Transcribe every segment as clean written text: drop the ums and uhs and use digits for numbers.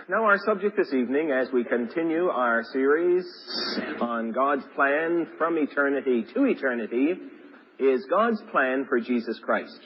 Now our subject this evening, as we continue our series on God's plan from eternity to eternity, is God's plan for Jesus Christ.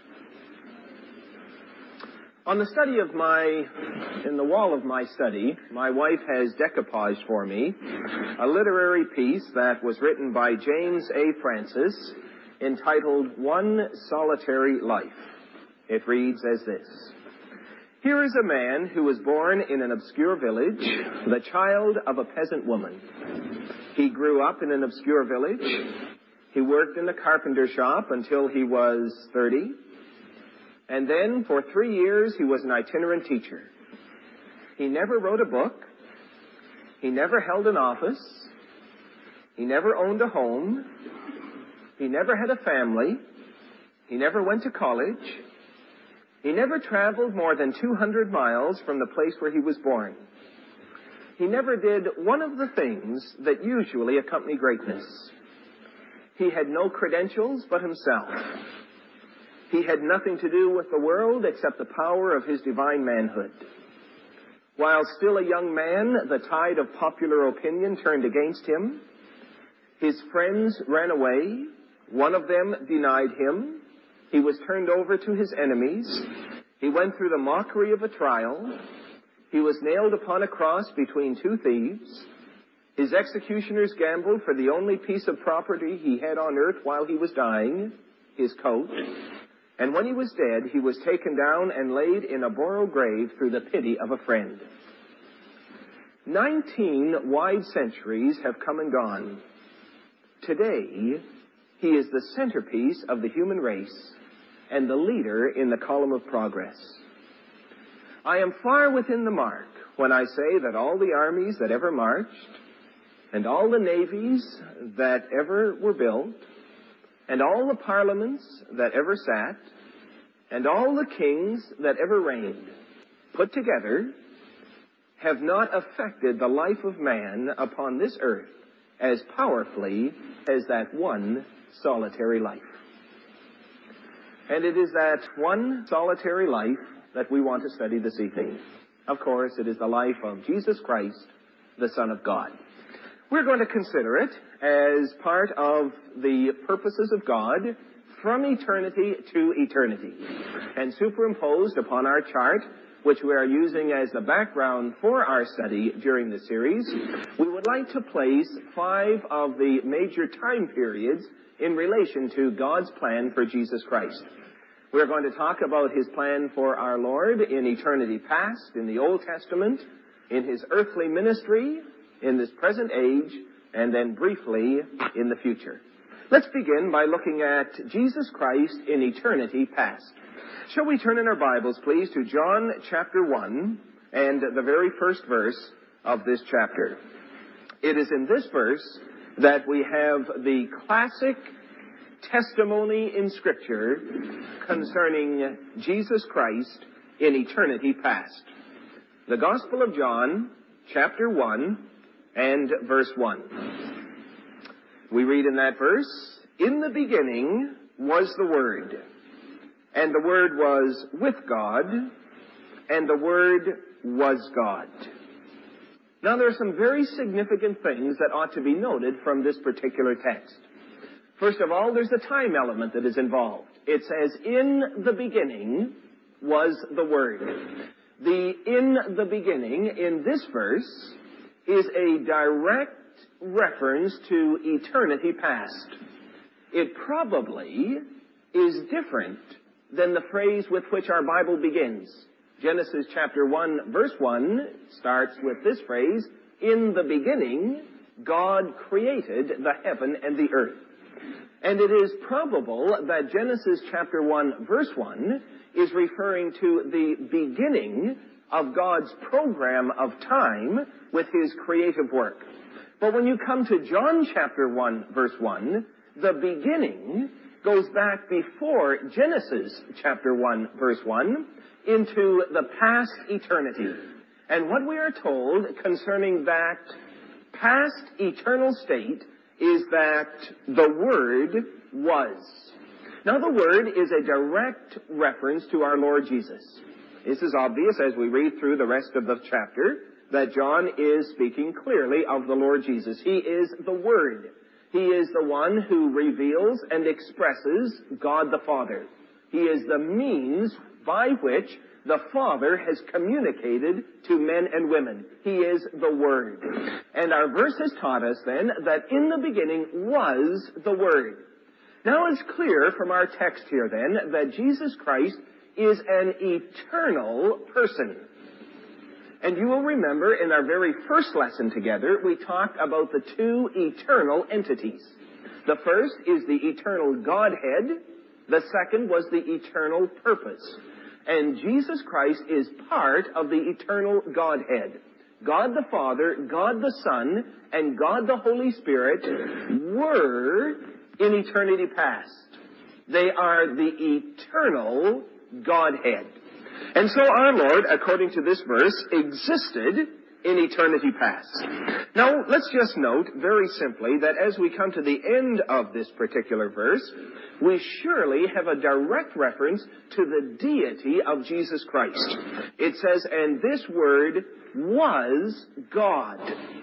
On the study of in the wall of my study, my wife has decoupaged for me a literary piece that was written by James A. Francis entitled One Solitary Life. It reads as this. Here is a man who was born in an obscure village, the child of a peasant woman. He grew up in an obscure village. He worked in a carpenter shop until he was 30. And then for 3 years he was an itinerant teacher. He never wrote a book. He never held an office. He never owned a home. He never had a family. He never went to college. He never traveled more than 200 miles from the place where he was born. He never did one of the things that usually accompany greatness. He had no credentials but himself. He had nothing to do with the world except the power of his divine manhood. While still a young man, the tide of popular opinion turned against him. His friends ran away. One of them denied him. He was turned over to his enemies. He went through the mockery of a trial. He was nailed upon a cross between two thieves. His executioners gambled for the only piece of property he had on earth while he was dying, his coat. And when he was dead, he was taken down and laid in a borrowed grave through the pity of a friend. 19 wide centuries have come and gone. Today, he is the centerpiece of the human race and the leader in the column of progress. I am far within the mark when I say that all the armies that ever marched, and all the navies that ever were built, and all the parliaments that ever sat, and all the kings that ever reigned, put together, have not affected the life of man upon this earth as powerfully as that one solitary life. And it is that one solitary life that we want to study this evening. Of course, it is the life of Jesus Christ, the Son of God. We're going to consider it as part of the purposes of God from eternity to eternity. And superimposed upon our chart, which we are using as the background for our study during the series, we would like to place 5 of the major time periods in relation to God's plan for Jesus Christ. We're going to talk about his plan for our Lord in eternity past, in the Old Testament, in his earthly ministry, in this present age, and then briefly in the future. Let's begin by looking at Jesus Christ in eternity past. Shall we turn in our Bibles, please, to John chapter 1 and the very first verse of this chapter. It is in this verse that we have the classic testimony in Scripture concerning Jesus Christ in eternity past. The Gospel of John, chapter 1 and verse 1. We read in that verse, "In the beginning was the Word, and the Word was with God, and the Word was God." Now, there are some very significant things that ought to be noted from this particular text. First of all, there's the time element that is involved. It says, "In the beginning was the Word." The "in the beginning" in this verse is a direct reference to eternity past. It probably is different than the phrase with which our Bible begins. Genesis chapter 1, verse 1 starts with this phrase, "In the beginning, God created the heaven and the earth." And it is probable that Genesis chapter 1, verse 1 is referring to the beginning of God's program of time with his creative work. But when you come to John chapter 1, verse 1, the beginning goes back before Genesis chapter 1, verse 1, into the past eternity. And what we are told concerning that past eternal state is that the Word was. Now, the Word is a direct reference to our Lord Jesus. This is obvious as we read through the rest of the chapter, that John is speaking clearly of the Lord Jesus. He is the Word. He is the one who reveals and expresses God the Father. He is the means by which the Father has communicated to men and women. He is the Word. And our verse has taught us then that in the beginning was the Word. Now it's clear from our text here then that Jesus Christ is an eternal person. And you will remember in our very first lesson together, we talked about the two eternal entities. The first is the eternal Godhead. The second was the eternal purpose. And Jesus Christ is part of the eternal Godhead. God the Father, God the Son, and God the Holy Spirit were in eternity past. They are the eternal Godhead. And so our Lord, according to this verse, existed in eternity past. Now, let's just note very simply that as we come to the end of this particular verse, we surely have a direct reference to the deity of Jesus Christ. It says, and this Word was God.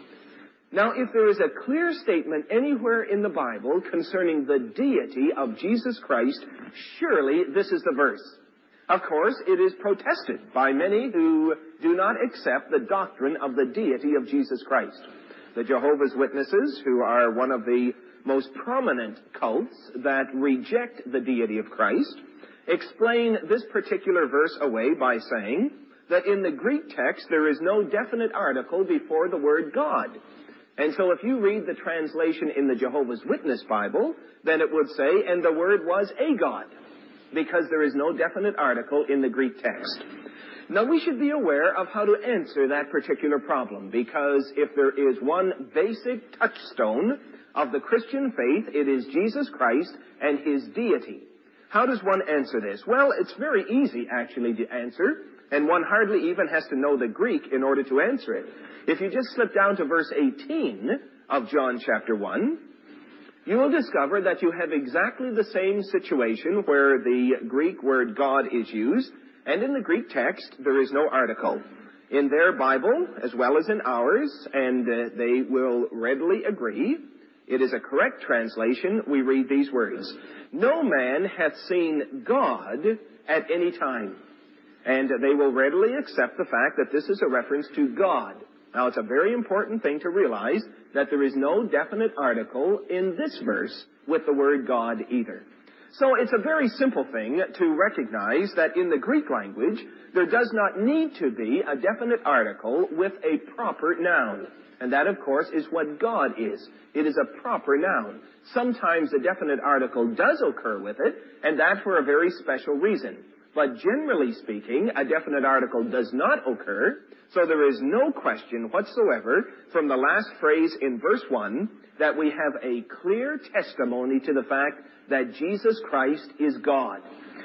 Now, if there is a clear statement anywhere in the Bible concerning the deity of Jesus Christ, surely this is the verse. Of course, it is protested by many who do not accept the doctrine of the deity of Jesus Christ. The Jehovah's Witnesses, who are one of the most prominent cults that reject the deity of Christ, explain this particular verse away by saying that in the Greek text there is no definite article before the word God. And so if you read the translation in the Jehovah's Witness Bible, then it would say, and the Word was a God, because there is no definite article in the Greek text. Now, we should be aware of how to answer that particular problem, because if there is one basic touchstone of the Christian faith, it is Jesus Christ and His deity. How does one answer this? Well, it's very easy, actually, to answer, and one hardly even has to know the Greek in order to answer it. If you just slip down to verse 18 of John chapter 1, you will discover that you have exactly the same situation where the Greek word God is used, and in the Greek text there is no article. In their Bible, as well as in ours, and they will readily agree, it is a correct translation, we read these words, no man hath seen God at any time. And they will readily accept the fact that this is a reference to God. Now, it's a very important thing to realize that there is no definite article in this verse with the word God either. So it's a very simple thing to recognize that in the Greek language, there does not need to be a definite article with a proper noun. And that, of course, is what God is. It is a proper noun. Sometimes a definite article does occur with it, and that for a very special reason. But generally speaking, a definite article does not occur, so there is no question whatsoever from the last phrase in verse 1 that we have a clear testimony to the fact that Jesus Christ is God.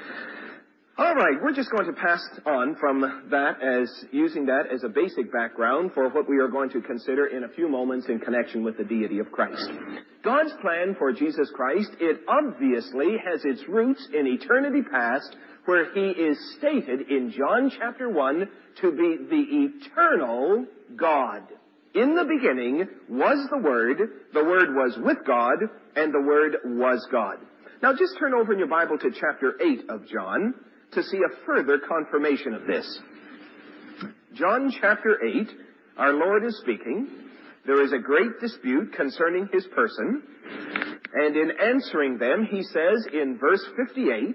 All right, we're just going to pass on from that as using that as a basic background for what we are going to consider in a few moments in connection with the deity of Christ. God's plan for Jesus Christ, it obviously has its roots in eternity past, where He is stated in John chapter 1 to be the eternal God. In the beginning was the Word was with God, and the Word was God. Now just turn over in your Bible to chapter 8 of John to see a further confirmation of this. John chapter 8, our Lord is speaking. There is a great dispute concerning His person, and in answering them, He says in verse 58,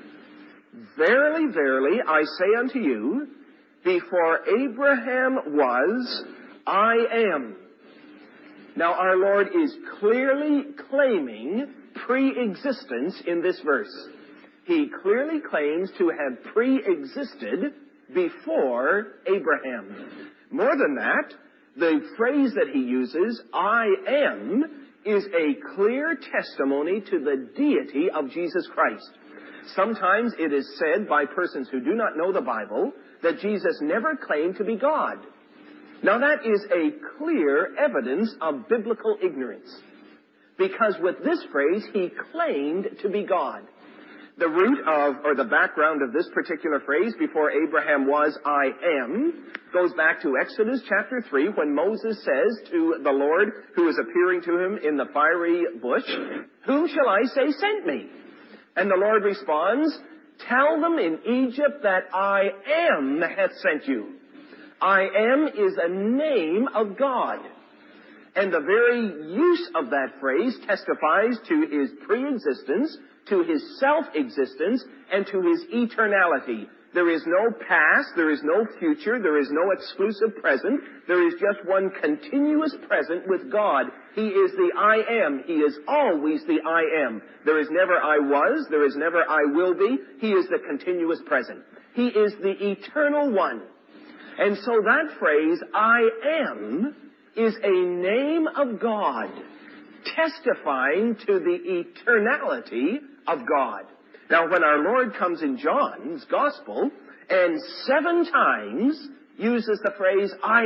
Verily, verily, I say unto you, before Abraham was, I am. Now, our Lord is clearly claiming pre-existence in this verse. He clearly claims to have pre-existed before Abraham. More than that, the phrase that he uses, I am, is a clear testimony to the deity of Jesus Christ. Sometimes it is said by persons who do not know the Bible that Jesus never claimed to be God. Now that is a clear evidence of biblical ignorance. Because with this phrase, He claimed to be God. The root of, or the background of this particular phrase, before Abraham was, I am, goes back to Exodus chapter 3, when Moses says to the Lord, who is appearing to him in the fiery bush, whom shall I say sent me? And the Lord responds, tell them in Egypt that I am hath sent you. I am is a name of God. And the very use of that phrase testifies to his pre-existence, to his self-existence, and to his eternality. There is no past, there is no future, there is no exclusive present. There is just one continuous present with God. He is the I am. He is always the I am. There is never I was, there is never I will be. He is the continuous present. He is the eternal one. And so that phrase, I am, is a name of God, testifying to the eternality of God. Now, when our Lord comes in John's Gospel, and 7 times uses the phrase, I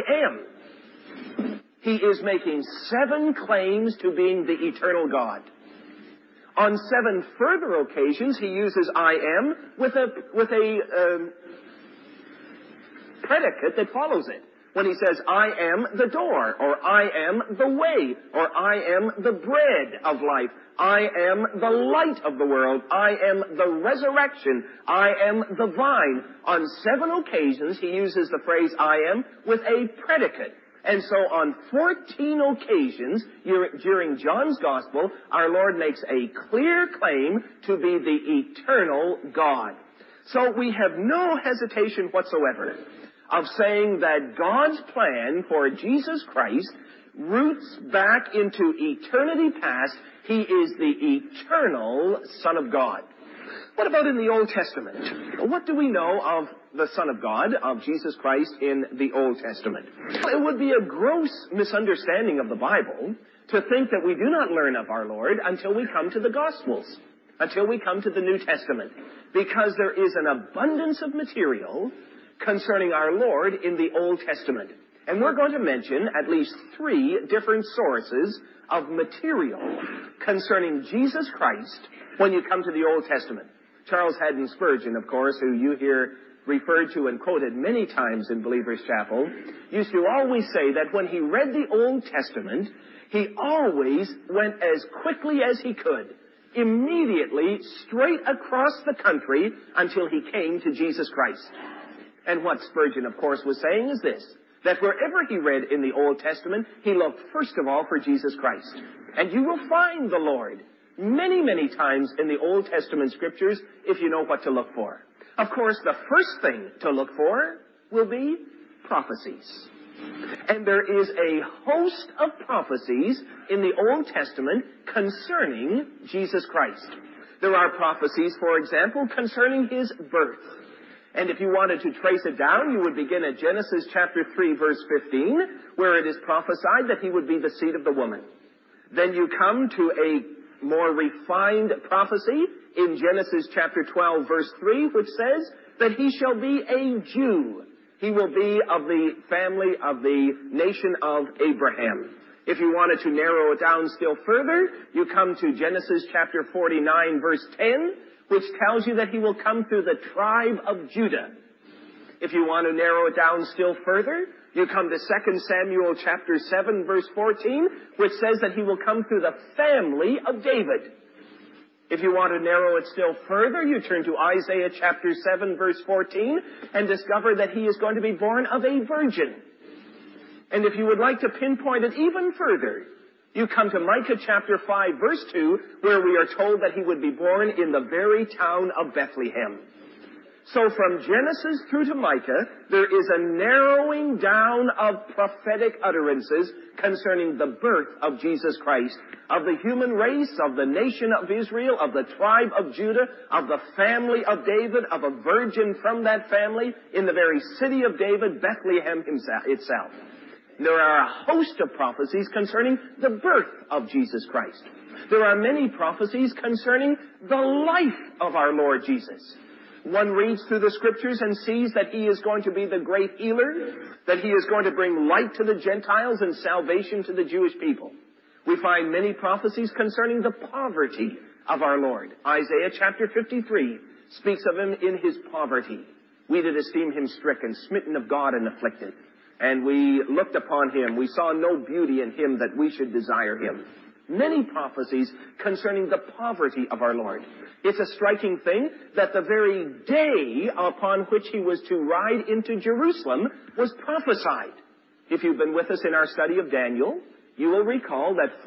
am, he is making 7 claims to being the eternal God. On 7 further occasions, he uses I am with a predicate that follows it. When he says, I am the door, or I am the way, or I am the bread of life, I am the light of the world, I am the resurrection, I am the vine. On 7 occasions, he uses the phrase I am with a predicate. And so on 14 occasions during John's Gospel, our Lord makes a clear claim to be the eternal God. So we have no hesitation whatsoever of saying that God's plan for Jesus Christ roots back into eternity past. He is the eternal Son of God. What about in the Old Testament? What do we know of the Son of God, of Jesus Christ in the Old Testament? It would be a gross misunderstanding of the Bible to think that we do not learn of our Lord until we come to the Gospels, until we come to the New Testament, because there is an abundance of material concerning our Lord in the Old Testament. And we're going to mention at least 3 different sources of material concerning Jesus Christ when you come to the Old Testament. Charles Haddon Spurgeon, of course, who you hear referred to and quoted many times in Believer's Chapel, used to always say that when he read the Old Testament, he always went as quickly as he could, immediately straight across the country until he came to Jesus Christ. And what Spurgeon, of course, was saying is this, that wherever he read in the Old Testament, he looked first of all for Jesus Christ. And you will find the Lord many, many times in the Old Testament scriptures if you know what to look for. Of course, the first thing to look for will be prophecies. And there is a host of prophecies in the Old Testament concerning Jesus Christ. There are prophecies, for example, concerning his birth. And if you wanted to trace it down, you would begin at Genesis chapter 3, verse 15, where it is prophesied that he would be the seed of the woman. Then you come to a more refined prophecy in Genesis chapter 12, verse 3, which says that he shall be a Jew. He will be of the family of the nation of Abraham. If you wanted to narrow it down still further, you come to Genesis chapter 49, verse 10, which tells you that he will come through the tribe of Judah. If you want to narrow it down still further, you come to 2 Samuel chapter 7, verse 14, which says that he will come through the family of David. If you want to narrow it still further, you turn to Isaiah chapter 7, verse 14, and discover that he is going to be born of a virgin. And if you would like to pinpoint it even further, you come to Micah chapter 5, verse 2, where we are told that he would be born in the very town of Bethlehem. So from Genesis through to Micah, there is a narrowing down of prophetic utterances concerning the birth of Jesus Christ, of the human race, of the nation of Israel, of the tribe of Judah, of the family of David, of a virgin from that family, in the very city of David, Bethlehem itself. There are a host of prophecies concerning the birth of Jesus Christ. There are many prophecies concerning the life of our Lord Jesus. One reads through the scriptures and sees that he is going to be the great healer, that he is going to bring light to the Gentiles and salvation to the Jewish people. We find many prophecies concerning the poverty of our Lord. Isaiah chapter 53 speaks of him in his poverty. We did esteem him stricken, smitten of God, and afflicted. And we looked upon him. We saw no beauty in him that we should desire him. Many prophecies concerning the poverty of our Lord. It's a striking thing that the very day upon which he was to ride into Jerusalem was prophesied. If you've been with us in our study of Daniel, you will recall that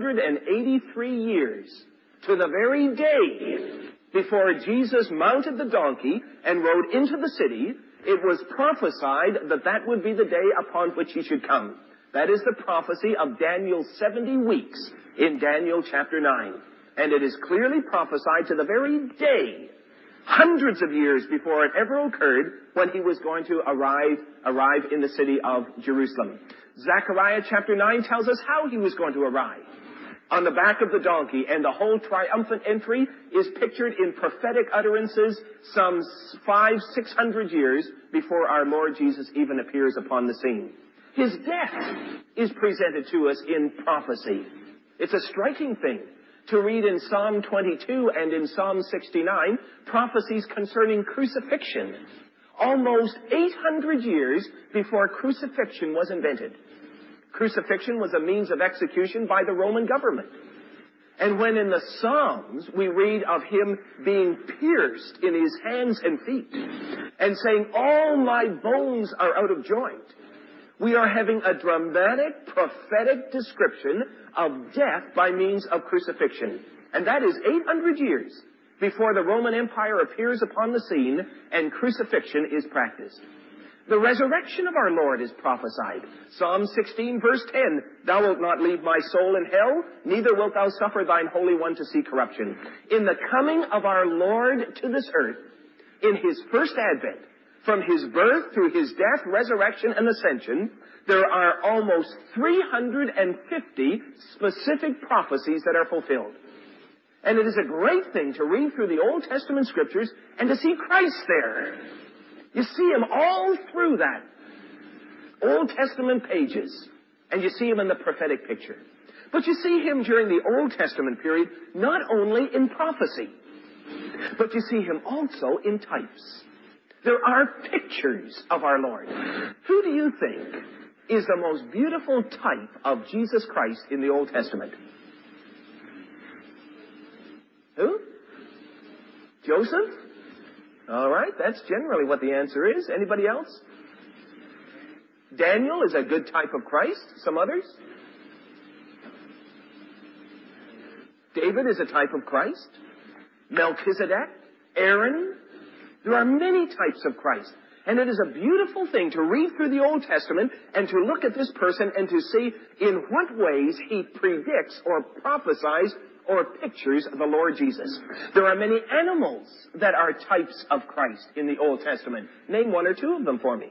483 years to the very day before Jesus mounted the donkey and rode into the city, it was prophesied that that would be the day upon which he should come. That is the prophecy of Daniel's 70 weeks in Daniel chapter 9. And it is clearly prophesied to the very day, hundreds of years before it ever occurred, when he was going to arrive in the city of Jerusalem. Zechariah chapter 9 tells us how he was going to arrive. On the back of the donkey, and the whole triumphant entry is pictured in prophetic utterances some 500-600 years before our Lord Jesus even appears upon the scene. His death is presented to us in prophecy. It's a striking thing to read in Psalm 22 and in Psalm 69 prophecies concerning crucifixion, almost 800 years before crucifixion was invented. Crucifixion was a means of execution by the Roman government. And when in the Psalms we read of him being pierced in his hands and feet and saying, "All my bones are out of joint," we are having a dramatic, prophetic description of death by means of crucifixion. And that is 800 years before the Roman Empire appears upon the scene and crucifixion is practiced. The resurrection of our Lord is prophesied. Psalm 16 verse 10, "Thou wilt not leave my soul in hell, neither wilt thou suffer thine Holy One to see corruption." In the coming of our Lord to this earth, in his first advent, from his birth through his death, resurrection, and ascension, there are almost 350 specific prophecies that are fulfilled. And it is a great thing to read through the Old Testament scriptures and to see Christ there. You see him all through that Old Testament pages, and you see him in the prophetic picture. But you see him during the Old Testament period not only in prophecy, but you see him also in types. There are pictures of our Lord. Who do you think is the most beautiful type of Jesus Christ in the Old Testament? Who? Joseph? All right, that's generally what the answer is. Anybody else? Daniel is a good type of Christ. Some others? David is a type of Christ. Melchizedek, Aaron. There are many types of Christ. And it is a beautiful thing to read through the Old Testament and to look at this person and to see in what ways he predicts or prophesies or pictures the Lord Jesus. There are many animals that are types of Christ in the Old Testament. Name one or two of them for me.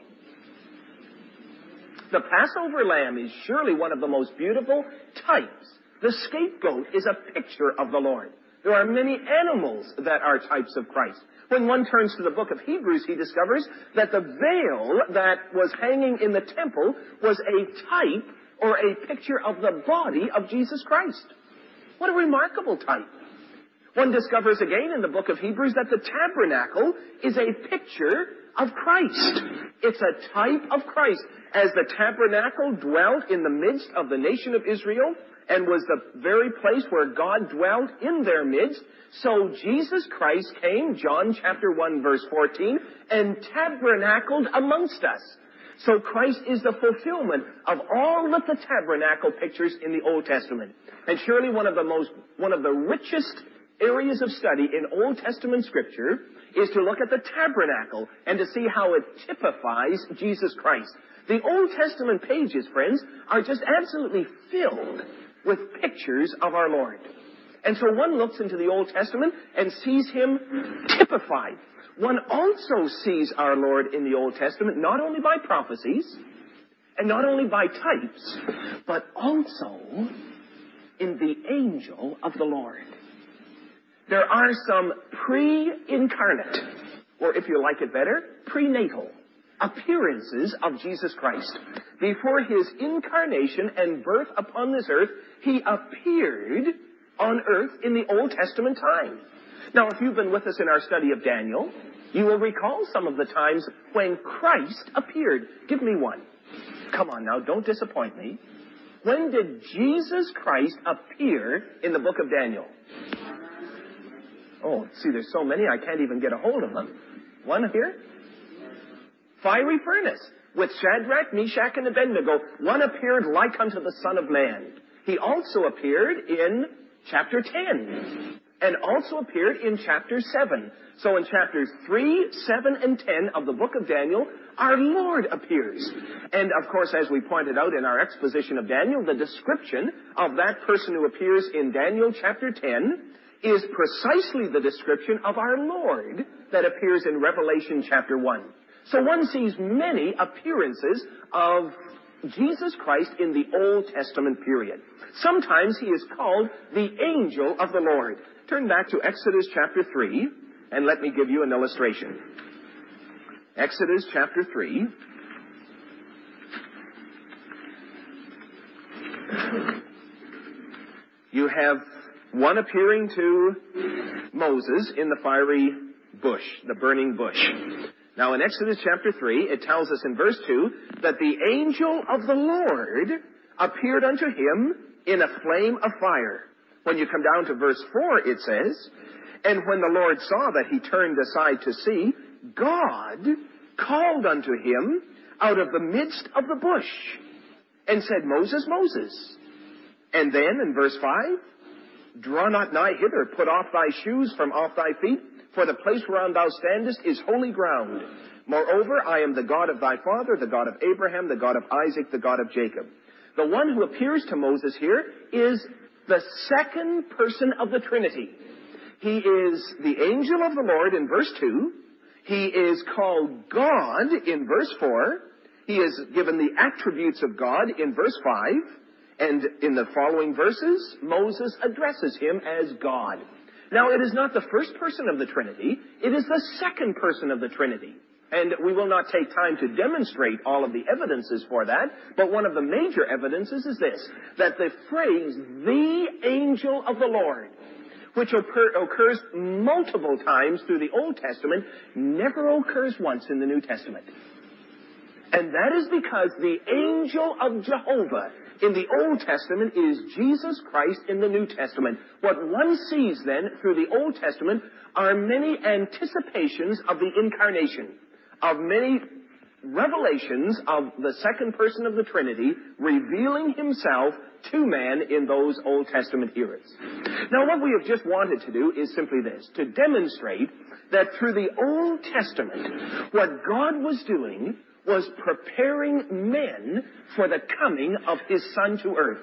The Passover lamb is surely one of the most beautiful types. The scapegoat is a picture of the Lord. There are many animals that are types of Christ. When one turns to the book of Hebrews, he discovers that the veil that was hanging in the temple was a type or a picture of the body of Jesus Christ. What a remarkable type. One discovers again in the book of Hebrews that the tabernacle is a picture of Christ. It's a type of Christ. As the tabernacle dwelt in the midst of the nation of Israel and was the very place where God dwelt in their midst, so Jesus Christ came, John chapter 1 verse 14, and tabernacled amongst us. So Christ is the fulfillment of all of the tabernacle pictures in the Old Testament. And surely one of the richest areas of study in Old Testament Scripture is to look at the tabernacle and to see how it typifies Jesus Christ. The Old Testament pages, friends, are just absolutely filled with pictures of our Lord. And so one looks into the Old Testament and sees him typified. One also sees our Lord in the Old Testament not only by prophecies and not only by types, but also in the angel of the Lord. There are some pre-incarnate, or if you like it better, prenatal appearances of Jesus Christ. Before his incarnation and birth upon this earth, he appeared on earth in the Old Testament time. Now, if you've been with us in our study of Daniel, you will recall some of the times when Christ appeared. Give me one. Come on now, don't disappoint me. When did Jesus Christ appear in the book of Daniel? Oh, see, there's so many I can't even get a hold of them. One here? Fiery furnace. With Shadrach, Meshach, and Abednego, one appeared like unto the Son of Man. He also appeared in chapter 10, and also appeared in chapter 7. So in chapters 3, 7, and 10 of the book of Daniel, our Lord appears. And of course, as we pointed out in our exposition of Daniel, the description of that person who appears in Daniel chapter 10 is precisely the description of our Lord that appears in Revelation chapter 1. So one sees many appearances of Jesus Christ in the Old Testament period. Sometimes he is called the angel of the Lord. Turn back to Exodus chapter 3, and let me give you an illustration. Exodus chapter 3. You have one appearing to Moses in the fiery bush, the burning bush. Now in Exodus chapter 3, it tells us in verse 2 that the angel of the Lord appeared unto him in a flame of fire. When you come down to verse 4, it says, and when the Lord saw that he turned aside to see, God called unto him out of the midst of the bush and said, Moses, Moses. And then in verse 5, draw not nigh hither, put off thy shoes from off thy feet, for the place whereon thou standest is holy ground. Moreover, I am the God of thy father, the God of Abraham, the God of Isaac, the God of Jacob. The one who appears to Moses here is the second person of the Trinity. He is the angel of the Lord in verse 2. He is called God in verse 4. He is given the attributes of God in verse 5. And in the following verses, Moses addresses him as God. Now, it is not the first person of the Trinity. It is the second person of the Trinity. And we will not take time to demonstrate all of the evidences for that, but one of the major evidences is this, that the phrase, the angel of the Lord, which occurs multiple times through the Old Testament, never occurs once in the New Testament. And that is because the angel of Jehovah in the Old Testament is Jesus Christ in the New Testament. What one sees then through the Old Testament are many anticipations of the incarnation, of many revelations of the second person of the Trinity revealing himself to man in those Old Testament eras. Now, what we have just wanted to do is simply this, to demonstrate that through the Old Testament, what God was doing was preparing men for the coming of his Son to earth.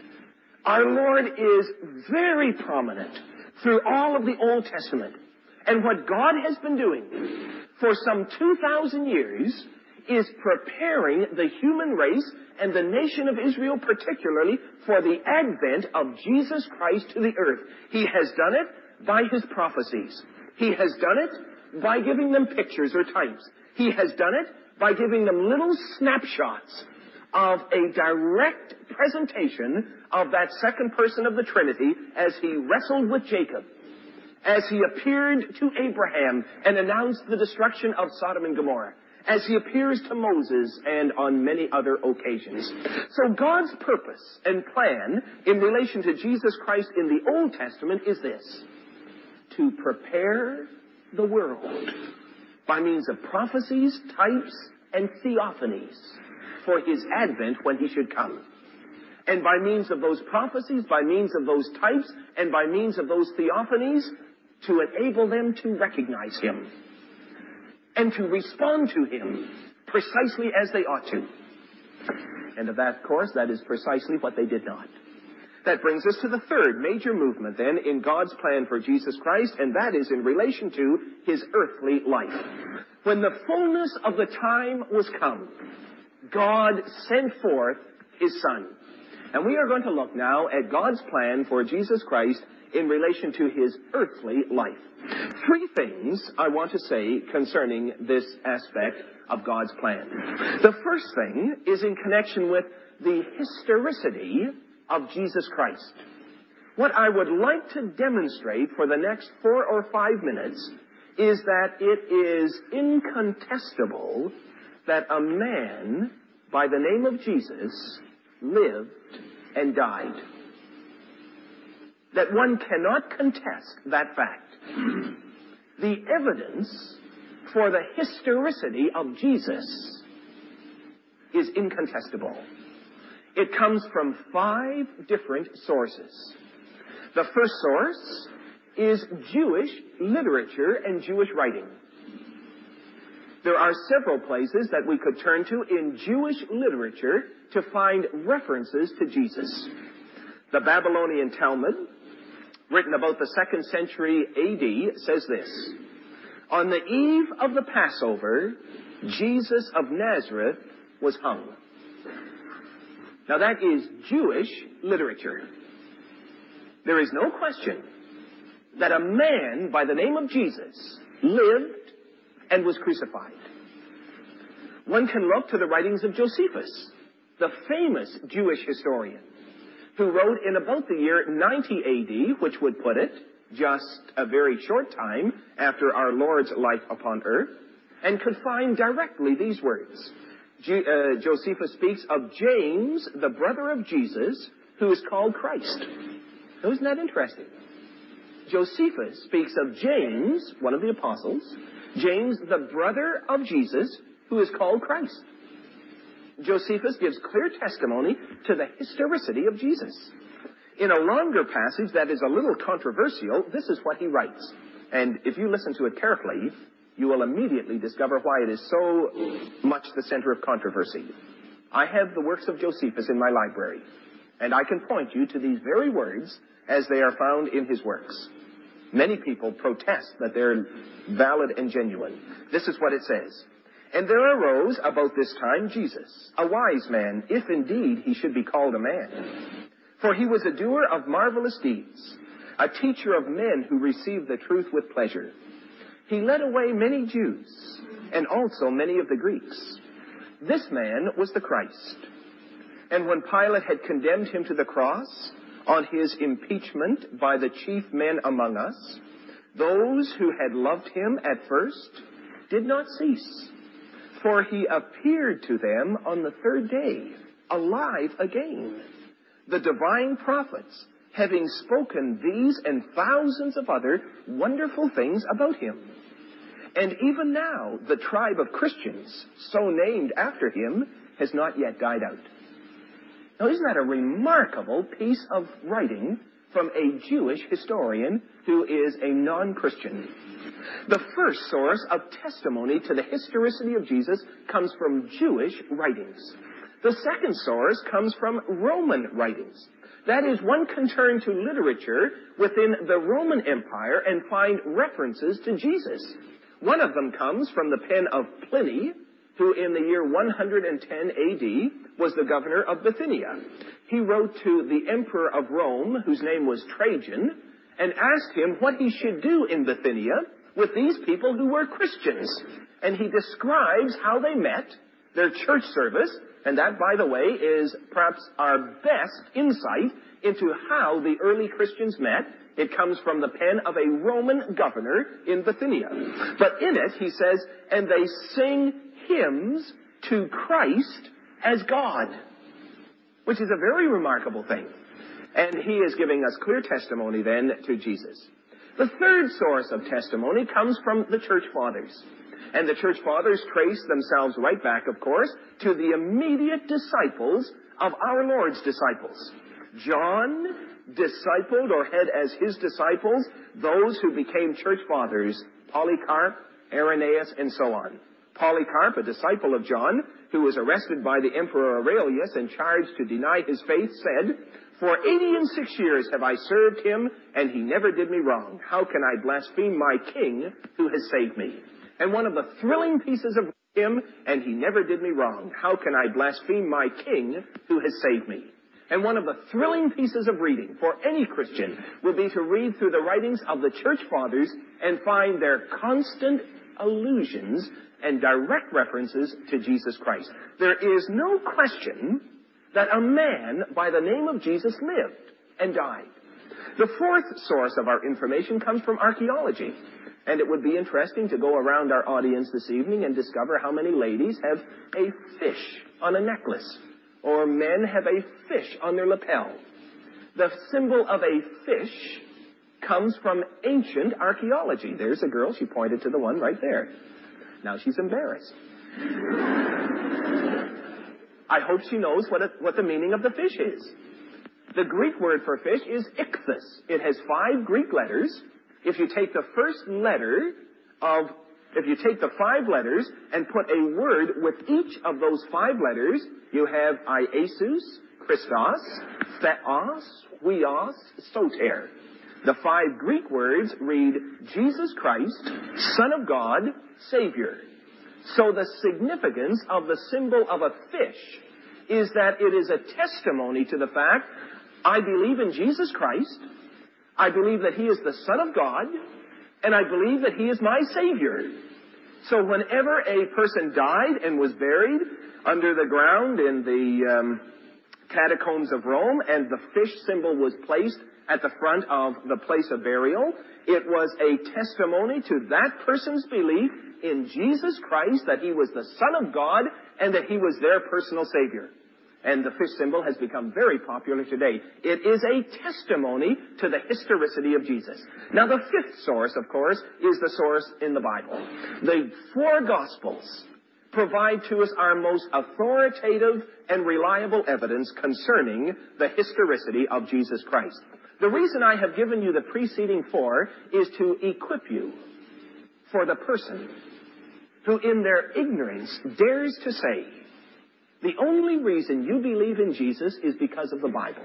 Our Lord is very prominent through all of the Old Testament. And what God has been doing for some 2,000 years is preparing the human race and the nation of Israel particularly for the advent of Jesus Christ to the earth. He has done it by his prophecies. He has done it by giving them pictures or types. He has done it by giving them little snapshots of a direct presentation of that second person of the Trinity as he wrestled with Jacob, as he appeared to Abraham and announced the destruction of Sodom and Gomorrah, as he appears to Moses and on many other occasions. So God's purpose and plan in relation to Jesus Christ in the Old Testament is this: to prepare the world by means of prophecies, types, and theophanies for his advent when he should come. And by means of those prophecies, by means of those types, and by means of those theophanies, to enable them to recognize him and to respond to him precisely as they ought to. And of that, of course, that is precisely what they did not. That brings us to the third major movement, then, in God's plan for Jesus Christ, and that is in relation to his earthly life. When the fullness of the time was come, God sent forth his Son. And we are going to look now at God's plan for Jesus Christ in relation to his earthly life. Three things I want to say concerning this aspect of God's plan. The first thing is in connection with the historicity of Jesus Christ. What I would like to demonstrate for the next 4 or 5 minutes is that it is incontestable that a man by the name of Jesus lived and died. That one cannot contest that fact. The evidence for the historicity of Jesus is incontestable. It comes from 5 different sources. The first source is Jewish literature and Jewish writing. There are several places that we could turn to in Jewish literature to find references to Jesus. The Babylonian Talmud, written about the 2nd century A.D., says this: "On the eve of the Passover, Jesus of Nazareth was hung." Now that is Jewish literature. There is no question that a man by the name of Jesus lived and was crucified. One can look to the writings of Josephus, the famous Jewish historian, who wrote in about the year 90 A.D., which would put it just a very short time after our Lord's life upon earth, and could find directly these words. Josephus speaks of James, the brother of Jesus, who is called Christ. Now, isn't that interesting? Josephus speaks of James, one of the apostles, James, the brother of Jesus, who is called Christ. Josephus gives clear testimony to the historicity of Jesus. In a longer passage that is a little controversial, this is what he writes. And if you listen to it carefully, you will immediately discover why it is so much the center of controversy. I have the works of Josephus in my library, and I can point you to these very words as they are found in his works. Many people protest that they're valid and genuine. This is what it says. "And there arose about this time Jesus, a wise man, if indeed he should be called a man. For he was a doer of marvelous deeds, a teacher of men who received the truth with pleasure. He led away many Jews, and also many of the Greeks. This man was the Christ. And when Pilate had condemned him to the cross, on his impeachment by the chief men among us, those who had loved him at first did not cease. For he appeared to them on the 3rd day, alive again. The divine prophets, having spoken these and thousands of other wonderful things about him. And even now, the tribe of Christians, so named after him, has not yet died out." Now, isn't that a remarkable piece of writing from a Jewish historian who is a non-Christian? The first source of testimony to the historicity of Jesus comes from Jewish writings. The second source comes from Roman writings. That is, one can turn to literature within the Roman Empire and find references to Jesus. One of them comes from the pen of Pliny, who in the year 110 A.D. was the governor of Bithynia. He wrote to the emperor of Rome, whose name was Trajan, and asked him what he should do in Bithynia with these people who were Christians. And he describes how they met, their church service, and that, by the way, is perhaps our best insight into how the early Christians met. It comes from the pen of a Roman governor in Bithynia. But in it, he says, "And they sing hymns to Christ as God," which is a very remarkable thing. And he is giving us clear testimony then to Jesus. The third source of testimony comes from the church fathers. And the church fathers trace themselves right back, of course, to the immediate disciples of our Lord's disciples. John discipled or had as his disciples those who became church fathers, Polycarp, Irenaeus, and so on. Polycarp, a disciple of John, who was arrested by the Emperor Aurelius and charged to deny his faith, said, "For 86 years have I served him, and he never did me wrong. How can I blaspheme my king who has saved me?" And one of the thrilling pieces of him, "And he never did me wrong. How can I blaspheme my king who has saved me?" And one of the thrilling pieces of reading for any Christian will be to read through the writings of the church fathers and find their constant allusions and direct references to Jesus Christ. There is no question that a man by the name of Jesus lived and died. The fourth source of our information comes from archaeology. And it would be interesting to go around our audience this evening and discover how many ladies have a fish on a necklace, or men have a fish on their lapel. The symbol of a fish comes from ancient archaeology. There's a girl, she pointed to the one right there. Now she's embarrassed. I hope she knows what the meaning of the fish is. The Greek word for fish is ichthys. It has 5 Greek letters. If you take the 5 letters and put a word with each of those 5 letters, you have Iesus, Christos, Theos, Huios, Soter. The 5 Greek words read Jesus Christ, Son of God, Savior. So the significance of the symbol of a fish is that it is a testimony to the fact, I believe in Jesus Christ, I believe that He is the Son of God, and I believe that He is my Savior. So whenever a person died and was buried under the ground in the catacombs of Rome, and the fish symbol was placed at the front of the place of burial, it was a testimony to that person's belief in Jesus Christ, that He was the Son of God, and that He was their personal Savior. And the fish symbol has become very popular today. It is a testimony to the historicity of Jesus. Now, the fifth source, of course, is the source in the Bible. The 4 Gospels provide to us our most authoritative and reliable evidence concerning the historicity of Jesus Christ. The reason I have given you the preceding 4 is to equip you for the person who in their ignorance dares to say, the only reason you believe in Jesus is because of the Bible.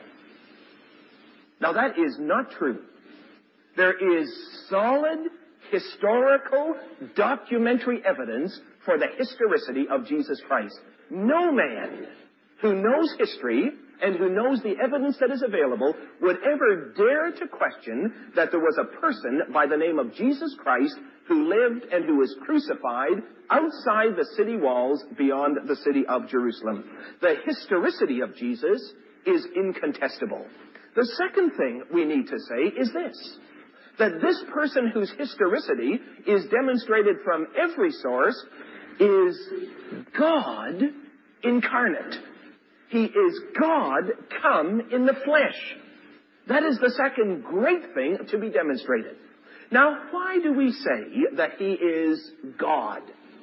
Now that is not true. There is solid, historical, documentary evidence for the historicity of Jesus Christ. No man who knows history and who knows the evidence that is available would ever dare to question that there was a person by the name of Jesus Christ who lived and who was crucified outside the city walls beyond the city of Jerusalem. The historicity of Jesus is incontestable. The second thing we need to say is this, that this person whose historicity is demonstrated from every source is God incarnate. He is God come in the flesh. That is the second great thing to be demonstrated. Now, why do we say that He is God?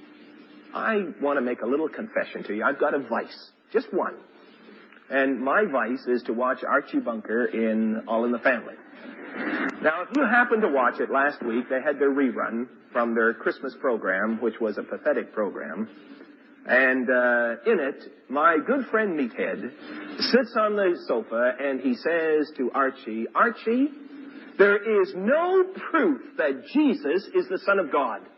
I want to make a little confession to you. I've got a vice, just one. And my vice is to watch Archie Bunker in All in the Family. Now, if you happened to watch it last week, they had their rerun from their Christmas program, which was a pathetic program. And in it, my good friend Meathead sits on the sofa and he says to Archie, Archie, there is no proof that Jesus is the Son of God.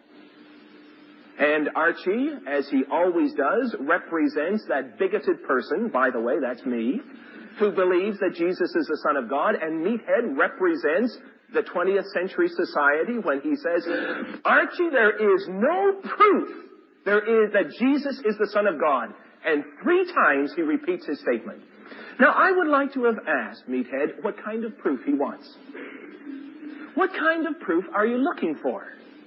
And Archie, as he always does, represents that bigoted person, by the way, that's me, who believes that Jesus is the Son of God. And Meathead represents the 20th century society when he says, Archie, there is no proof that Jesus is the Son of God. And 3 times he repeats his statement. Now, I would like to have asked Meathead what kind of proof he wants. What kind of proof are you looking for?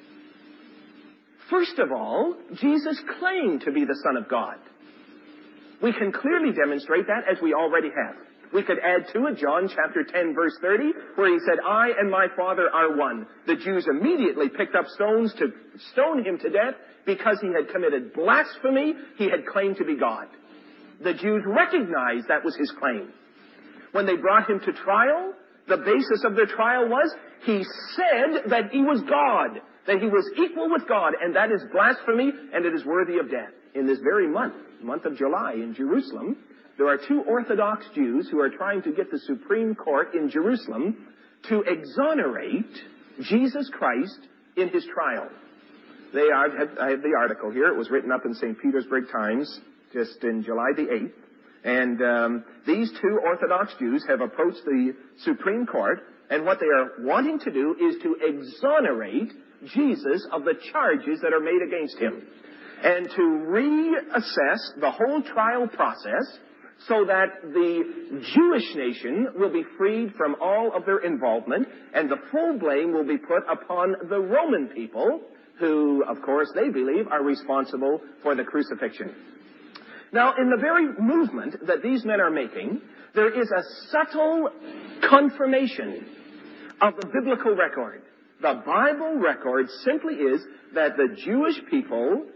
First of all, Jesus claimed to be the Son of God. We can clearly demonstrate that, as we already have. We could add to it John chapter 10, verse 30, where He said, I and my Father are one. The Jews immediately picked up stones to stone Him to death because He had committed blasphemy. He had claimed to be God. The Jews recognized that was His claim. When they brought Him to trial, the basis of their trial was He said that He was God, that He was equal with God, and that is blasphemy, and it is worthy of death. In this very month of July in Jerusalem, there are 2 Orthodox Jews who are trying to get the Supreme Court in Jerusalem to exonerate Jesus Christ in His trial. I have the article here. It was written up in St. Petersburg Times just in July the 8th. And these 2 Orthodox Jews have approached the Supreme Court, and what they are wanting to do is to exonerate Jesus of the charges that are made against Him, and to reassess the whole trial process so that the Jewish nation will be freed from all of their involvement, and the full blame will be put upon the Roman people, who, of course, they believe are responsible for the crucifixion. Now, in the very movement that these men are making, there is a subtle confirmation of the biblical record. The Bible record simply is that the Jewish people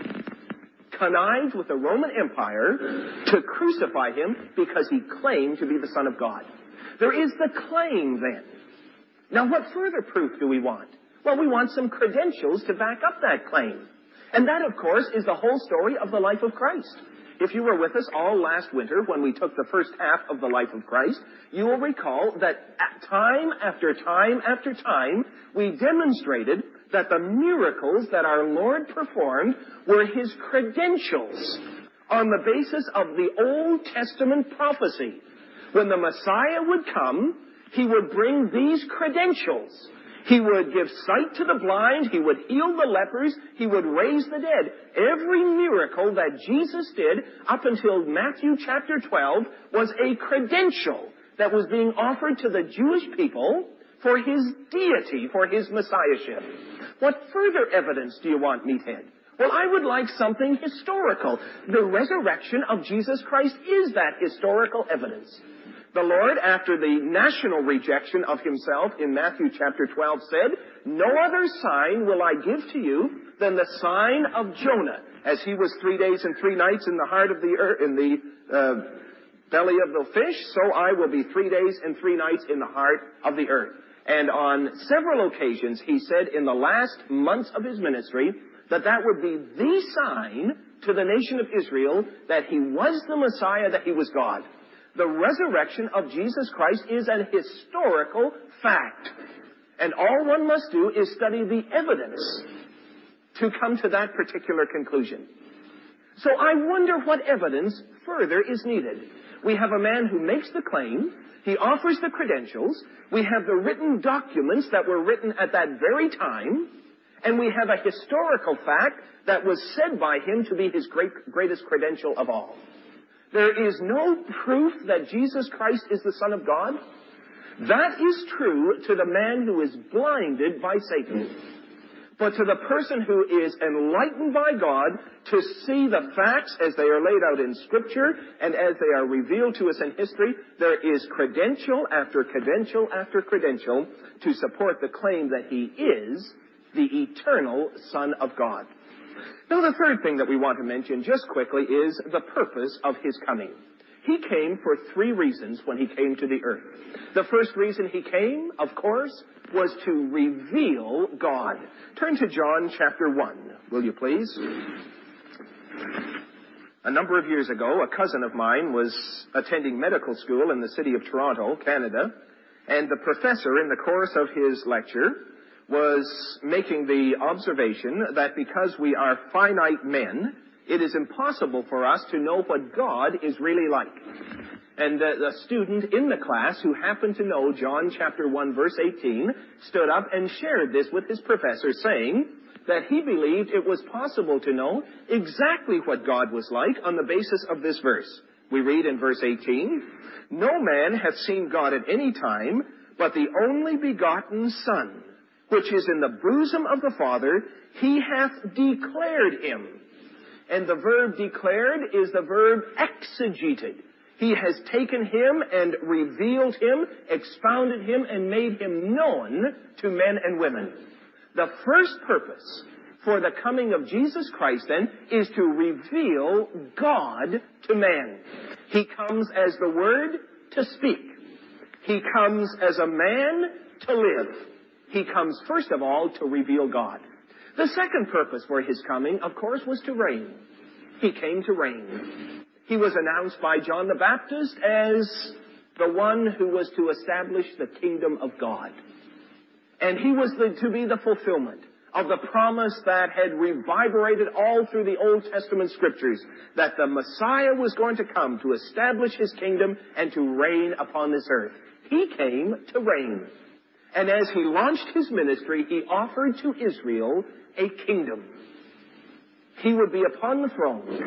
connived with the Roman Empire to crucify him because he claimed to be the Son of God. There is the claim then. Now, what further proof do we want? Well, we want some credentials to back up that claim. And that, of course, is the whole story of the life of Christ. If you were with us all last winter when we took the first half of the life of Christ, you will recall that time after time after time, we demonstrated that the miracles that our Lord performed were his credentials on the basis of the Old Testament prophecy. When the Messiah would come, he would bring these credentials. He would give sight to the blind. He would heal the lepers. He would raise the dead. Every miracle that Jesus did up until Matthew chapter 12 was a credential that was being offered to the Jewish people for his deity, for his messiahship. What further evidence do you want, meathead? Well, I would like something historical. The resurrection of Jesus Christ is that historical evidence. The Lord, after the national rejection of himself in Matthew chapter 12, said, "No other sign will I give to you than the sign of Jonah. As he was 3 days and 3 nights in the heart of the earth, in the belly of the fish, so I will be 3 days and 3 nights in the heart of the earth." And on several occasions, he said in the last months of his ministry that that would be the sign to the nation of Israel that he was the Messiah, that he was God. The resurrection of Jesus Christ is an historical fact. And all one must do is study the evidence to come to that particular conclusion. So I wonder what evidence further is needed. We have a man who makes the claim. He offers the credentials. We have the written documents that were written at that very time. And we have a historical fact that was said by him to be his greatest credential of all. There is no proof that Jesus Christ is the Son of God. That is true to the man who is blinded by Satan. But to the person who is enlightened by God to see the facts as they are laid out in Scripture and as they are revealed to us in history, there is credential after credential after credential to support the claim that he is the eternal Son of God. Now, the third thing that we want to mention just quickly is the purpose of his coming. He came for 3 reasons when he came to the earth. The first reason he came, of course, was to reveal God. Turn to John chapter 1, will you please? A number of years ago, a cousin of mine was attending medical school in the city of Toronto, Canada, and the professor, in the course of his lecture, was making the observation that because we are finite men, it is impossible for us to know what God is really like. And the student in the class who happened to know John chapter 1 verse 18 stood up and shared this with his professor, saying that he believed it was possible to know exactly what God was like on the basis of this verse. We read in verse 18, "No man hath seen God at any time, but the only begotten Son, which is in the bosom of the Father, he hath declared him." And the verb declared is the verb exegeted. He has taken him and revealed him, expounded him, and made him known to men and women. The first purpose for the coming of Jesus Christ, then, is to reveal God to man. He comes as the Word to speak. He comes as a man to live. He comes, first of all, to reveal God. The second purpose for his coming, of course, was to reign. He came to reign. He was announced by John the Baptist as the one who was to establish the kingdom of God. And he was to be the fulfillment of the promise that had reverberated all through the Old Testament Scriptures, that the Messiah was going to come to establish his kingdom and to reign upon this earth. He came to reign. And as he launched his ministry, he offered to Israel a kingdom. He would be upon the throne.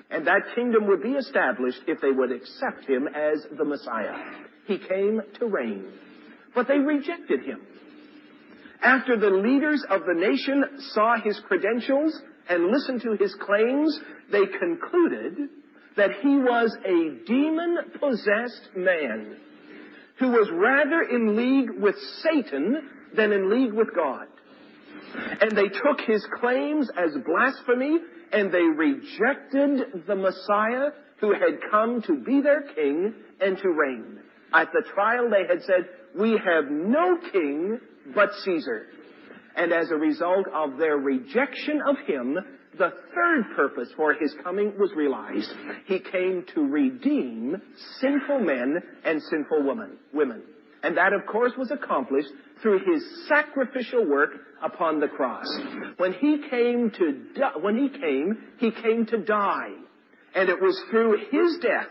And that kingdom would be established if they would accept him as the Messiah. He came to reign. But they rejected him. After the leaders of the nation saw his credentials and listened to his claims, they concluded that he was a demon-possessed man who was rather in league with Satan than in league with God. And they took his claims as blasphemy, and they rejected the Messiah who had come to be their king and to reign. At the trial, they had said, "We have no king but Caesar." And as a result of their rejection of him, the third purpose for his coming was realized. He came to redeem sinful men and sinful women. And that, of course, was accomplished through his sacrificial work upon the cross. When he came, he came to die. And it was through his death,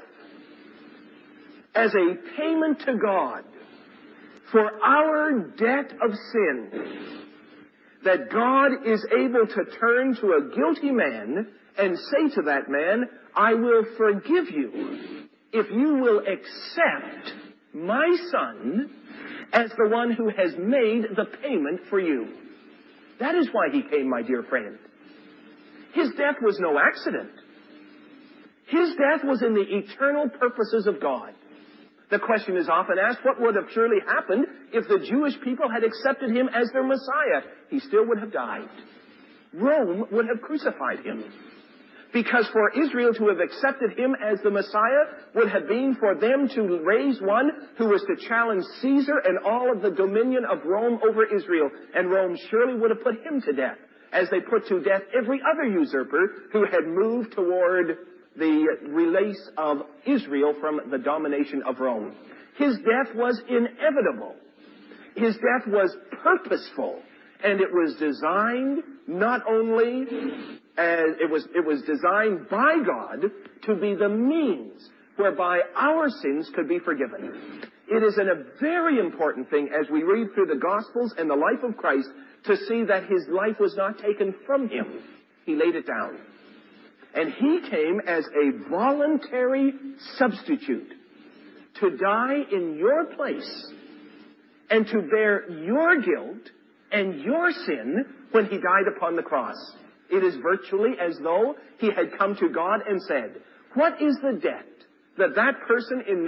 as a payment to God for our debt of sin, that God is able to turn to a guilty man and say to that man, "I will forgive you if you will accept my son as the one who has made the payment for you." That is why he came, my dear friend. His death was no accident. His death was in the eternal purposes of God. The question is often asked, what would have surely happened if the Jewish people had accepted him as their Messiah? He still would have died. Rome would have crucified him. Because for Israel to have accepted him as the Messiah would have been for them to raise one who was to challenge Caesar and all of the dominion of Rome over Israel. And Rome surely would have put him to death, as they put to death every other usurper who had moved toward the release of Israel from the domination of Rome. His death was inevitable. His death was purposeful. And it was designed not only as it was designed by God to be the means whereby our sins could be forgiven. It is a very important thing as we read through the Gospels and the life of Christ to see that his life was not taken from him. He laid it down. And he came as a voluntary substitute to die in your place and to bear your guilt and your sin when he died upon the cross. It is virtually as though he had come to God and said, "What is the debt that person in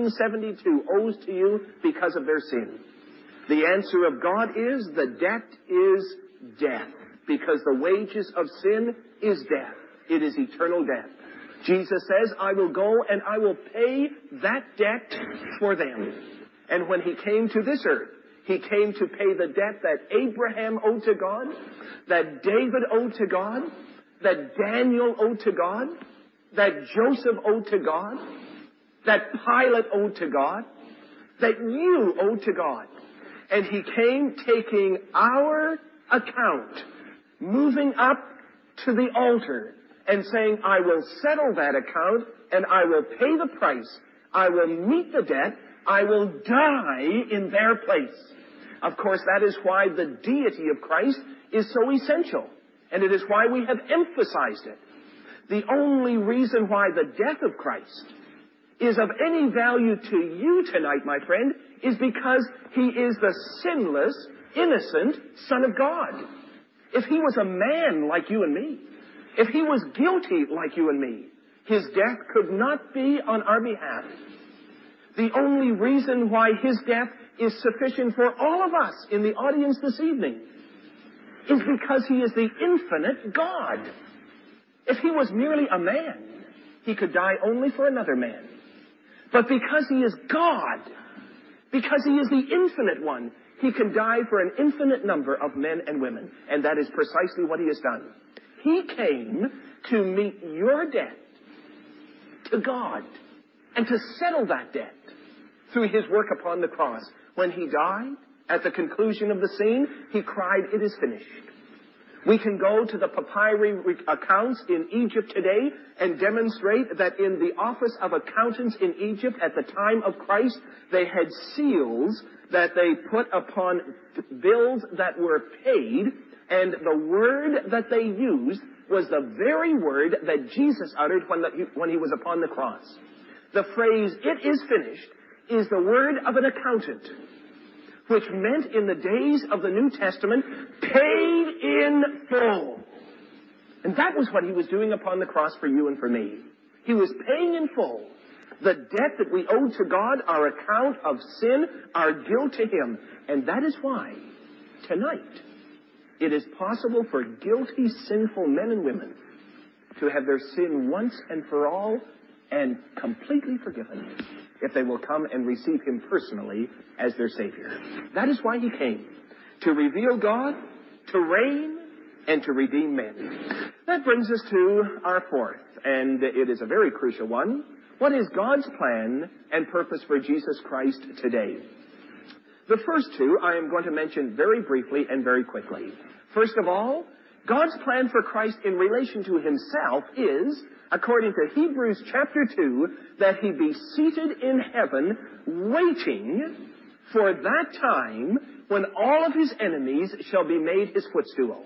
1972 owes to you because of their sin?" The answer of God is, the debt is death, because the wages of sin is death. It is eternal death. Jesus says, "I will go and I will pay that debt for them." And when he came to this earth, he came to pay the debt that Abraham owed to God, that David owed to God, that Daniel owed to God, that Joseph owed to God, that Pilate owed to God, that you owed to God. And he came taking our account, moving up to the altar, and saying, "I will settle that account, and I will pay the price. I will meet the debt. I will die in their place." Of course, that is why the deity of Christ is so essential, and it is why we have emphasized it. The only reason why the death of Christ is of any value to you tonight, my friend, is because he is the sinless, innocent Son of God. If he was a man like you and me, if he was guilty like you and me, his death could not be on our behalf. The only reason why his death is sufficient for all of us in the audience this evening is because he is the infinite God. If he was merely a man, he could die only for another man. But because he is God, because he is the infinite one, he can die for an infinite number of men and women. And that is precisely what he has done. He came to meet your debt to God and to settle that debt through his work upon the cross. When he died, at the conclusion of the scene, he cried, "It is finished." We can go to the papyri accounts in Egypt today and demonstrate that in the office of accountants in Egypt at the time of Christ, they had seals that they put upon bills that were paid, and the word that they used was the very word that Jesus uttered when he was upon the cross. The phrase, "It is finished," is the word of an accountant, which meant in the days of the New Testament, paid in full. And that was what he was doing upon the cross for you and for me. He was paying in full the debt that we owed to God, our account of sin, our guilt to him. And that is why, tonight, it is possible for guilty, sinful men and women to have their sin once and for all and completely forgiven if they will come and receive him personally as their Savior. That is why he came, to reveal God, to reign, and to redeem men. That brings us to our fourth, and it is a very crucial one. What is God's plan and purpose for Jesus Christ today? The first two I am going to mention very briefly and very quickly. First of all, God's plan for Christ in relation to himself is, according to Hebrews chapter 2, that he be seated in heaven, waiting for that time when all of his enemies shall be made his footstool.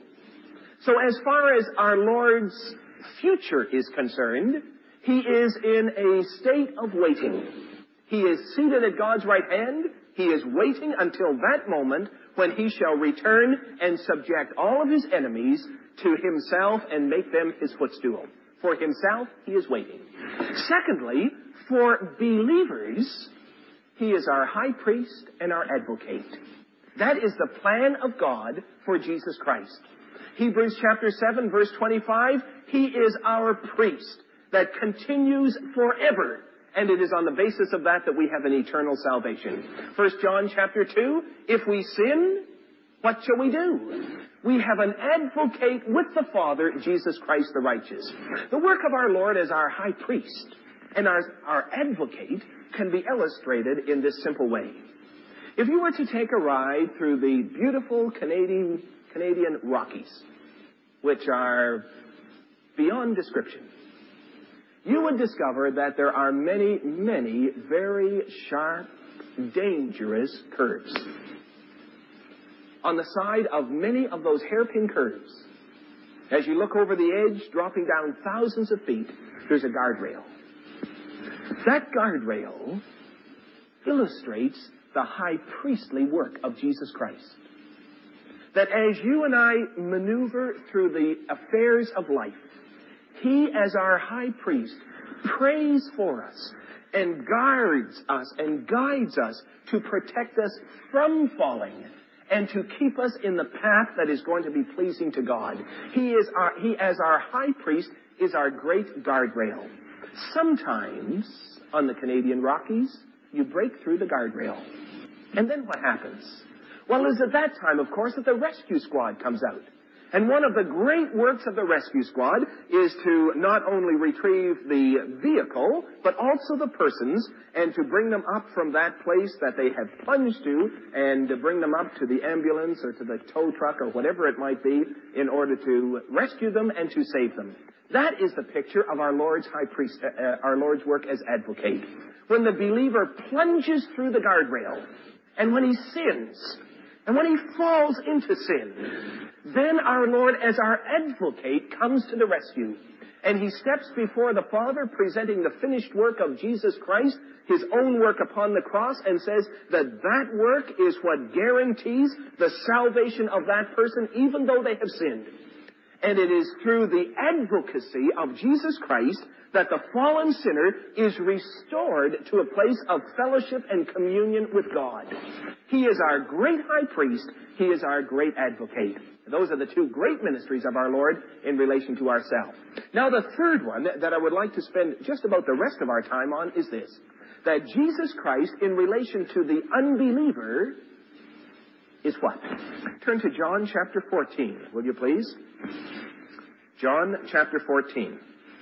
So as far as our Lord's future is concerned, he is in a state of waiting. He is seated at God's right hand. He is waiting until that moment when he shall return and subject all of his enemies to himself and make them his footstool. For himself, he is waiting. Secondly, for believers, he is our high priest and our advocate. That is the plan of God for Jesus Christ. Hebrews chapter 7, verse 25, he is our priest that continues forever. And it is on the basis of that we have an eternal salvation. 1 John chapter 2, if we sin, what shall we do? We have an advocate with the Father, Jesus Christ the righteous. The work of our Lord as our high priest and our advocate can be illustrated in this simple way. If you were to take a ride through the beautiful Canadian Rockies, which are beyond description, you would discover that there are many, many very sharp, dangerous curves. On the side of many of those hairpin curves, as you look over the edge, dropping down thousands of feet, there's a guardrail. That guardrail illustrates the high priestly work of Jesus Christ. That as you and I maneuver through the affairs of life, he, as our high priest, prays for us and guards us and guides us to protect us from falling and to keep us in the path that is going to be pleasing to God. He, as our high priest, is our great guardrail. Sometimes, on the Canadian Rockies, you break through the guardrail. And then what happens? Well, it's at that time, of course, that the rescue squad comes out. And one of the great works of the rescue squad is to not only retrieve the vehicle, but also the persons, and to bring them up from that place that they have plunged to, and to bring them up to the ambulance or to the tow truck or whatever it might be, in order to rescue them and to save them. That is the picture of our Lord's high priest, our Lord's work as advocate. When the believer plunges through the guardrail, and when he sins, and when he falls into sin, then our Lord, as our advocate, comes to the rescue. And he steps before the Father, presenting the finished work of Jesus Christ, his own work upon the cross, and says that that work is what guarantees the salvation of that person, even though they have sinned. And it is through the advocacy of Jesus Christ that the fallen sinner is restored to a place of fellowship and communion with God. He is our great high priest. He is our great advocate. Those are the two great ministries of our Lord in relation to ourselves. Now, the third one that I would like to spend just about the rest of our time on is this, that Jesus Christ, in relation to the unbeliever, is what? Turn to John chapter 14, will you please? John chapter 14.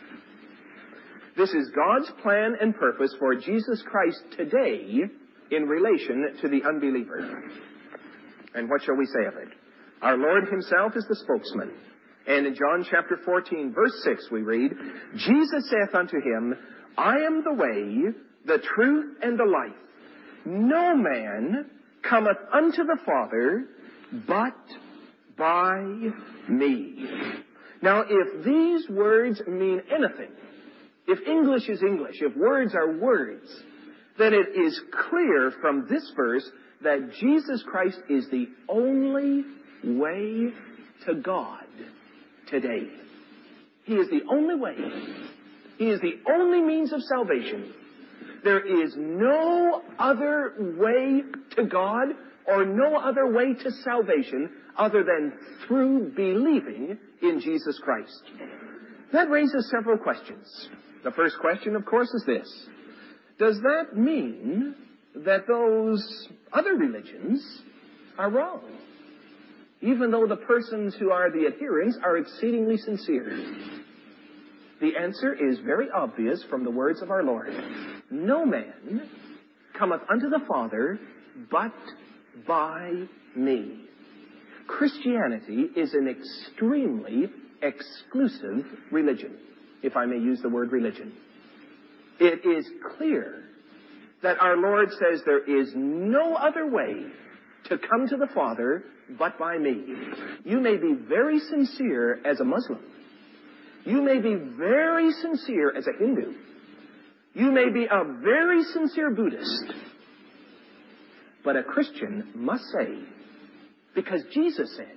This is God's plan and purpose for Jesus Christ today in relation to the unbeliever. And what shall we say of it? Our Lord himself is the spokesman. And in John chapter 14, verse 6, we read, Jesus saith unto him, I am the way, the truth, and the life. No man cometh unto the Father but by me. Now, if these words mean anything, if English is English, if words are words, then it is clear from this verse that Jesus Christ is the only way to God today. He is the only way. He is the only means of salvation. There is no other way to God or no other way to salvation other than through believing in Jesus Christ. That raises several questions. The first question, of course, is this. Does that mean that those other religions are wrong, even though the persons who are the adherents are exceedingly sincere? The answer is very obvious from the words of our Lord. No man cometh unto the Father but by me. Christianity is an extremely exclusive religion, if I may use the word religion. It is clear that our Lord says there is no other way to come to the Father but by me. You may be very sincere as a Muslim. You may be very sincere as a Hindu. You may be a very sincere Buddhist. But a Christian must say, because Jesus said,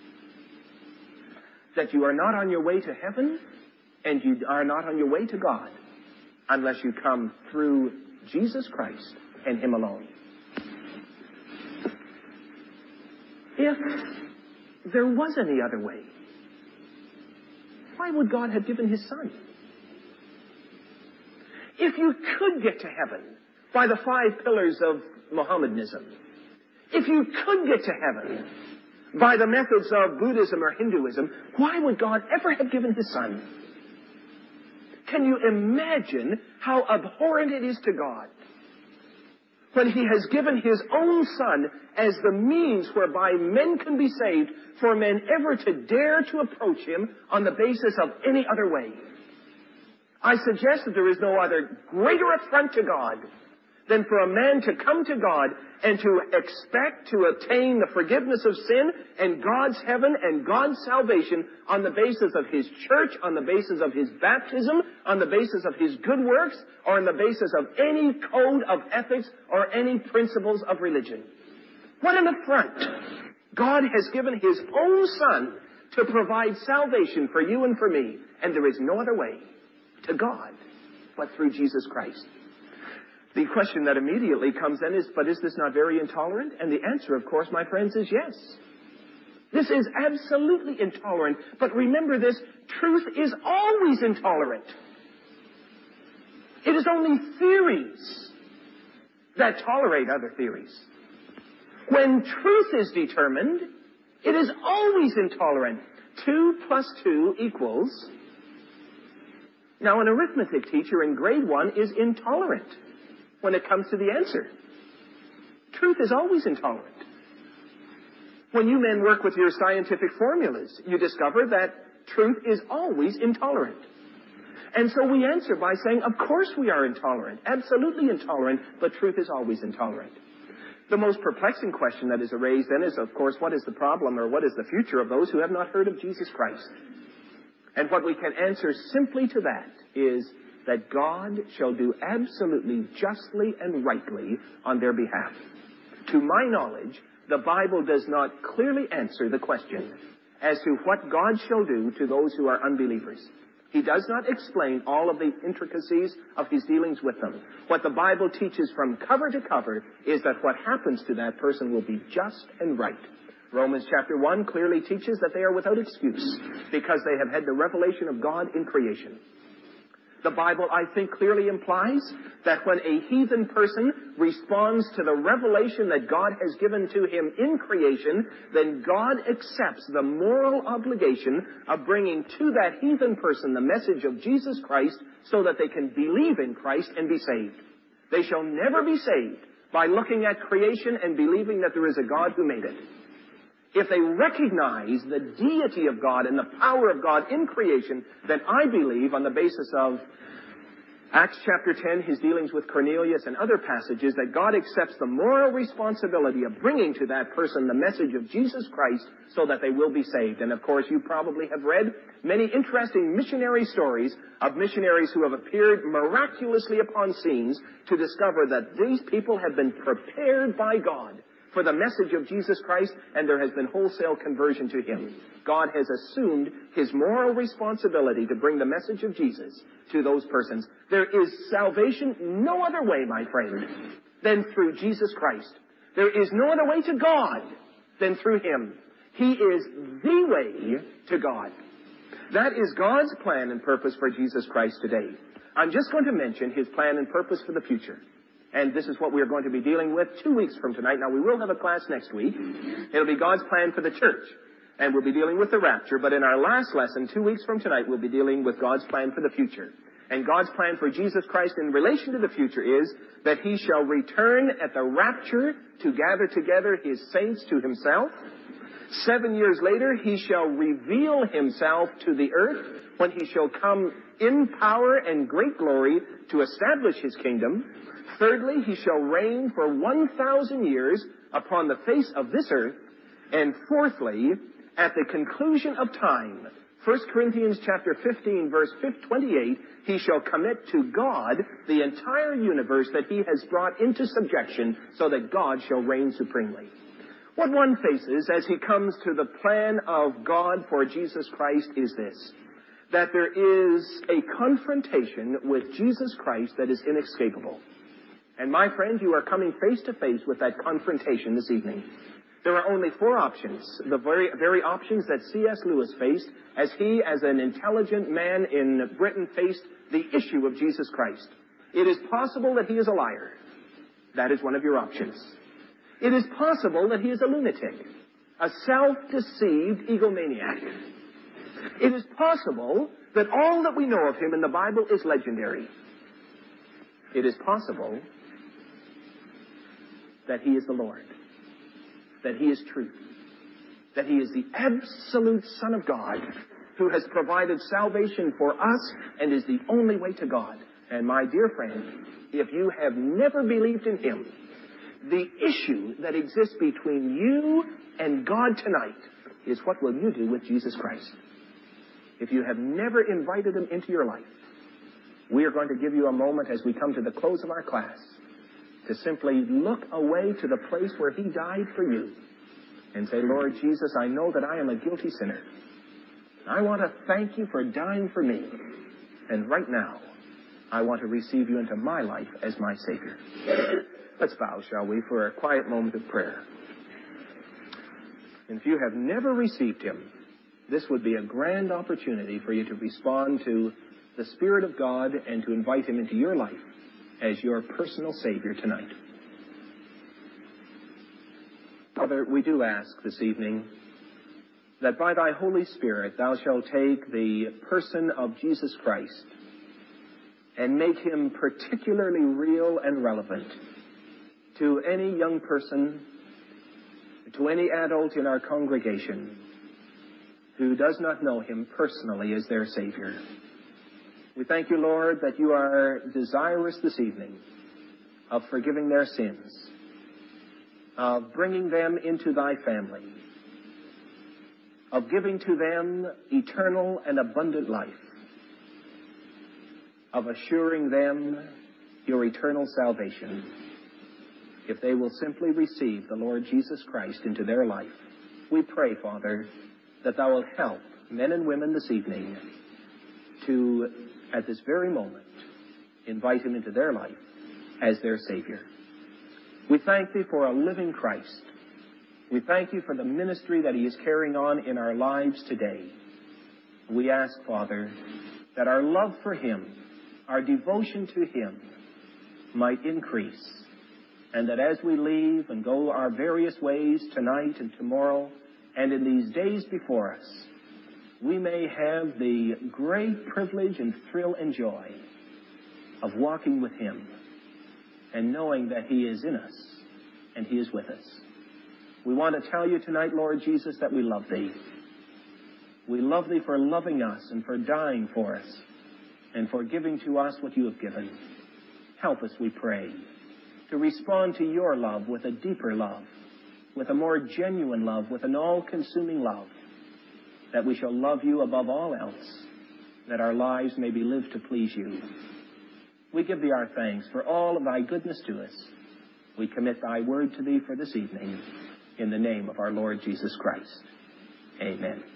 that you are not on your way to heaven and you are not on your way to God unless you come through Jesus Christ and Him alone. If there was any other way, why would God have given His Son? If you could get to heaven by the 5 pillars of Mohammedanism, if you could get to heaven by the methods of Buddhism or Hinduism, why would God ever have given His Son? Can you imagine how abhorrent it is to God when He has given His own Son as the means whereby men can be saved, for men ever to dare to approach Him on the basis of any other way? I suggest that there is no other greater affront to God than for a man to come to God and to expect to attain the forgiveness of sin and God's heaven and God's salvation on the basis of His church, on the basis of His baptism, on the basis of His good works, or on the basis of any code of ethics or any principles of religion. What an affront! God has given His own Son to provide salvation for you and for me, and there is no other way to God but through Jesus Christ. The question that immediately comes then is, but is this not very intolerant? And the answer, of course, my friends, is yes. This is absolutely intolerant. But remember this, truth is always intolerant. It is only theories that tolerate other theories. When truth is determined, it is always intolerant. 2 plus 2 equals... Now, an arithmetic teacher in grade 1 is intolerant when it comes to the answer. Truth is always intolerant. When you men work with your scientific formulas, you discover that truth is always intolerant. And so we answer by saying, of course we are intolerant, absolutely intolerant, but truth is always intolerant. The most perplexing question that is raised then is, of course, what is the problem or what is the future of those who have not heard of Jesus Christ? And what we can answer simply to that is that God shall do absolutely justly and rightly on their behalf. To my knowledge, the Bible does not clearly answer the question as to what God shall do to those who are unbelievers. He does not explain all of the intricacies of His dealings with them. What the Bible teaches from cover to cover is that what happens to that person will be just and right. Romans chapter 1 clearly teaches that they are without excuse because they have had the revelation of God in creation. The Bible, I think, clearly implies that when a heathen person responds to the revelation that God has given to him in creation, then God accepts the moral obligation of bringing to that heathen person the message of Jesus Christ so that they can believe in Christ and be saved. They shall never be saved by looking at creation and believing that there is a God who made it. If they recognize the deity of God and the power of God in creation, then I believe on the basis of Acts chapter 10, his dealings with Cornelius and other passages, that God accepts the moral responsibility of bringing to that person the message of Jesus Christ so that they will be saved. And of course, you probably have read many interesting missionary stories of missionaries who have appeared miraculously upon scenes to discover that these people have been prepared by God for the message of Jesus Christ, and there has been wholesale conversion to him. God has assumed his moral responsibility to bring the message of Jesus to those persons. There is salvation no other way, my friend, than through Jesus Christ. There is no other way to God than through him. He is the way to God. That is God's plan and purpose for Jesus Christ today. I'm just going to mention his plan and purpose for the future. And this is what we're going to be dealing with 2 weeks from tonight. Now, we will have a class next week. It'll be God's plan for the church. And we'll be dealing with the rapture. But in our last lesson, 2 weeks from tonight, we'll be dealing with God's plan for the future. And God's plan for Jesus Christ in relation to the future is that he shall return at the rapture to gather together his saints to himself. 7 years later, he shall reveal himself to the earth when he shall come in power and great glory to establish his kingdom. Thirdly, he shall reign for 1,000 years upon the face of this earth. And fourthly, at the conclusion of time, 1 Corinthians chapter 15, verse 28, he shall commit to God the entire universe that he has brought into subjection so that God shall reign supremely. What one faces as he comes to the plan of God for Jesus Christ is this, that there is a confrontation with Jesus Christ that is inescapable. And my friend, you are coming face to face with that confrontation this evening. There are only 4 options, the very options that C.S. Lewis faced as he, as an intelligent man in Britain, faced the issue of Jesus Christ. It is possible that he is a liar. That is one of your options. It is possible that he is a lunatic, a self-deceived egomaniac. It is possible that all that we know of him in the Bible is legendary. It is possible that he is the Lord, that he is truth, that he is the absolute Son of God who has provided salvation for us and is the only way to God. And my dear friend, if you have never believed in him, the issue that exists between you and God tonight is what will you do with Jesus Christ? If you have never invited him into your life, we are going to give you a moment as we come to the close of our class to simply look away to the place where he died for you and say, Lord Jesus, I know that I am a guilty sinner. I want to thank you for dying for me. And right now, I want to receive you into my life as my Savior. Let's bow, shall we, for a quiet moment of prayer. And if you have never received him, this would be a grand opportunity for you to respond to the Spirit of God and to invite him into your life as your personal Savior tonight. Father, we do ask this evening that by thy Holy Spirit thou shalt take the person of Jesus Christ and make him particularly real and relevant to any young person, to any adult in our congregation who does not know him personally as their Savior. We thank you, Lord, that you are desirous this evening of forgiving their sins, of bringing them into thy family, of giving to them eternal and abundant life, of assuring them your eternal salvation, if they will simply receive the Lord Jesus Christ into their life. We pray, Father, that thou wilt help men and women this evening to, at this very moment, invite him into their life as their Savior. We thank thee for a living Christ. We thank you for the ministry that he is carrying on in our lives today. We ask, Father, that our love for him, our devotion to him, might increase, and that as we leave and go our various ways tonight and tomorrow and in these days before us, we may have the great privilege and thrill and joy of walking with him and knowing that he is in us and he is with us. We want to tell you tonight, Lord Jesus, that we love thee. We love thee for loving us and for dying for us and for giving to us what you have given. Help us, we pray, to respond to your love with a deeper love, with a more genuine love, with an all-consuming love, that we shall love you above all else, that our lives may be lived to please you. We give thee our thanks for all of thy goodness to us. We commit thy word to thee for this evening, in the name of our Lord Jesus Christ. Amen.